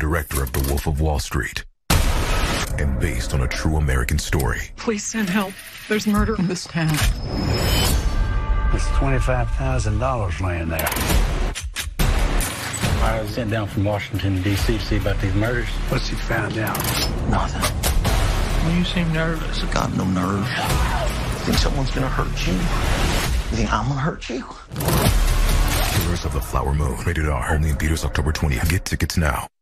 director of The Wolf of Wall Street, and based on a true American story. Please send help. There's murder in this town. There's $25,000 laying there. I was sent down from Washington, D.C. to see about these murders. What's he found out? Nothing. Well, you seem nervous. I got no nerve. You think someone's gonna hurt you? You think I'm gonna hurt you? Killers of the Flower Moon. Rated R. Only in theaters October 20th. Get tickets now.